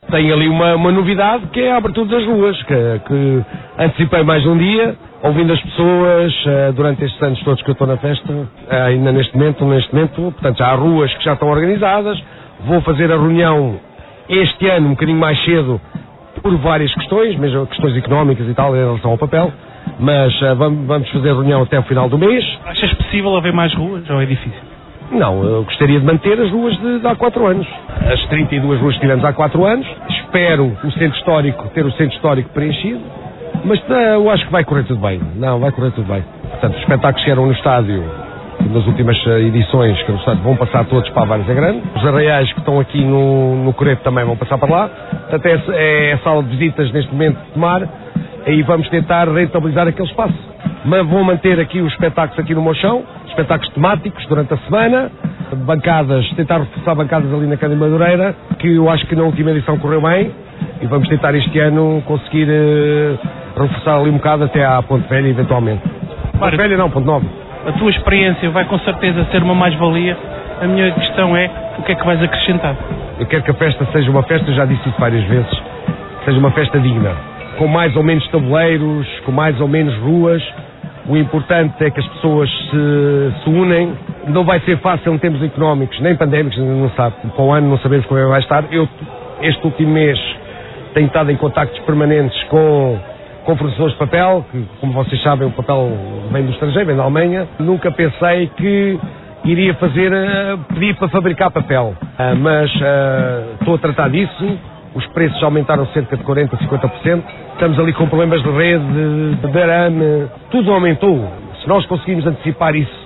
Tem ali uma novidade, que é a abertura das ruas, que antecipei mais um dia, ouvindo as pessoas durante estes anos todos que eu estou na festa, ainda neste momento, portanto já há ruas que já estão organizadas. Vou fazer a reunião este ano um bocadinho mais cedo, por várias questões, mesmo questões económicas e tal, em relação ao papel, mas vamos fazer a reunião até o final do mês. Achas possível haver mais ruas ou é difícil? Não, eu gostaria de manter as ruas de há 4 anos. As 32 ruas que tivemos há 4 anos. Espero ter o centro histórico preenchido, mas eu acho que vai correr tudo bem. Não, vai correr tudo bem. Portanto, os espetáculos que eram no estádio, nas últimas edições, que no estádio, vão passar todos para a Várzea Grande. Os arraiais que estão aqui no Coreto também vão passar para lá. Portanto, é a sala de visitas neste momento de Tomar. Aí vamos tentar rentabilizar aquele espaço. Mas vou manter aqui os espetáculos aqui no Mochão, espetáculos temáticos durante a semana, tentar reforçar bancadas ali na Câmara de Madureira, que eu acho que na última edição correu bem, e vamos tentar este ano conseguir reforçar ali um bocado até à Ponte Velha, eventualmente. Ponte Velha não, Ponte Nova. A tua experiência vai com certeza ser uma mais-valia. A minha questão é, o que é que vais acrescentar? Eu quero que a festa seja uma festa, já disse isso várias vezes, seja uma festa digna, com mais ou menos tabuleiros, com mais ou menos ruas. O importante é que as pessoas se unem. Não vai ser fácil em termos económicos, nem pandémicos, não sabe. Para o ano não sabemos como vai estar. Eu, este último mês, tenho estado em contactos permanentes com fornecedores de papel, que, como vocês sabem, o papel vem do estrangeiro, vem da Alemanha. Nunca pensei que iria pedir para fabricar papel. Mas estou a tratar disso. Os preços aumentaram cerca de 40%, 50%. Estamos ali com problemas de rede, de arame, tudo aumentou. Se nós conseguirmos antecipar isso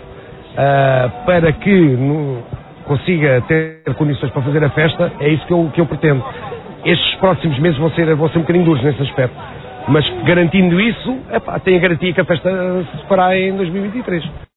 para que consiga ter condições para fazer a festa, é isso que eu pretendo. Estes próximos meses vão ser um bocadinho duros nesse aspecto. Mas garantindo isso, tenho a garantia que a festa se fará em 2023.